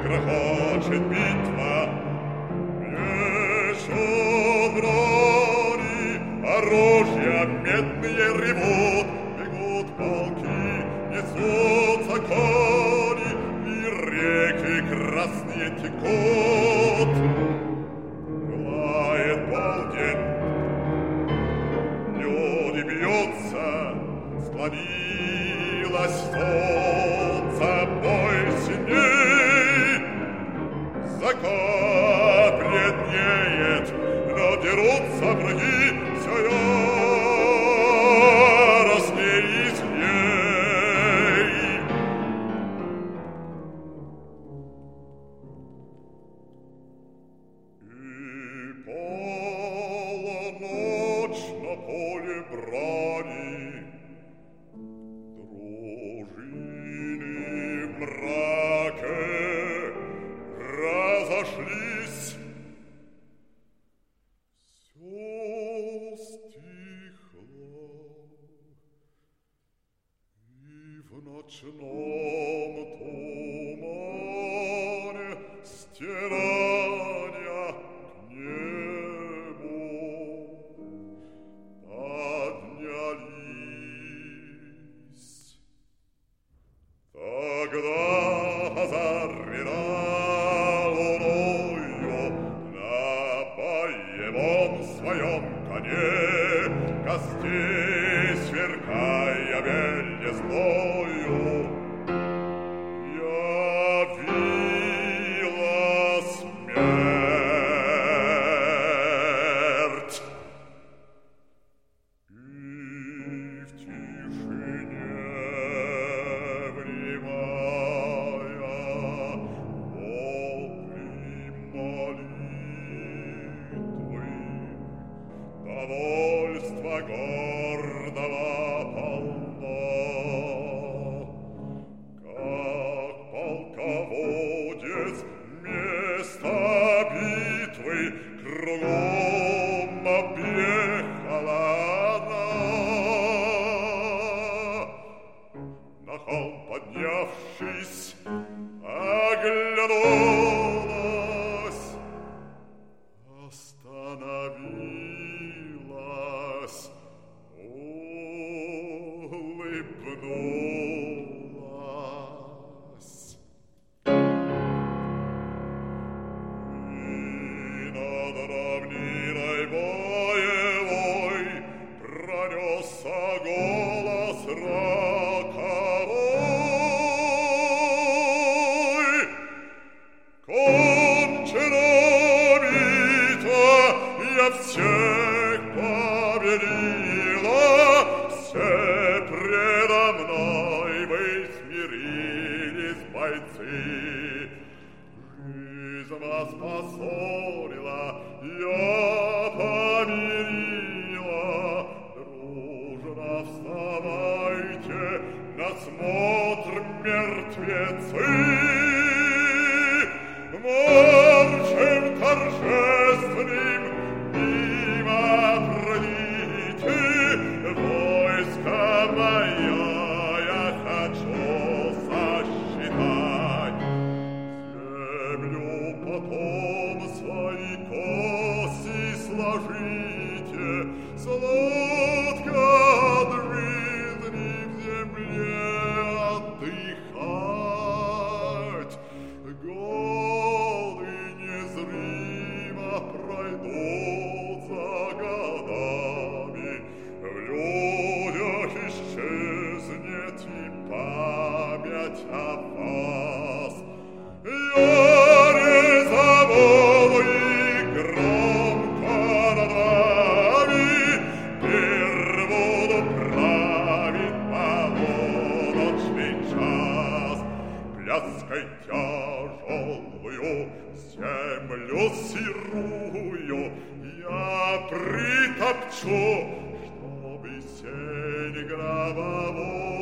грохочет битва. Брони, оружия медные ревут, бегут полки, несутся кони, и реки красные текут. Лает полдень, люди бьются, склонилось солнце, бой синей. Закат бледнеет, но дерутся враги все яростней и злей. И полночь на поле брани, дружины в мраке разошлись. Всё стихло, и в ночном тумане стирания к небу поднялись. Тогда заревел луною на боевом своем коне, костей сверкая белезною, явила смерть. И в тишине внимая вопли молитвы, довольства гордого полно, как полководец место битвы кругом объехала она. На холм поднявшись, оглянулась, остановилась, улыбнулась. И над равниной боевой пронесся голос роковой. Кончена битва, я всех победила, все предо мной вы смирились, бойцы. Жизнь вас поссорила, я помирила. Дружно вставайте, на смотр мертвецы. Маршем торжественным мимо пройдите, войска моя я хочу сосчитать. Землю потом свои косы сложите, сладко от жизни в земле отдыхать. Годы незримо пройдут за годами, в людях исчезнет и память о вас. Я не забуду и громко над вами мир буду править полуночный час. Пляской тяжелую землю сырую я притопчу, чтобы сень гробовой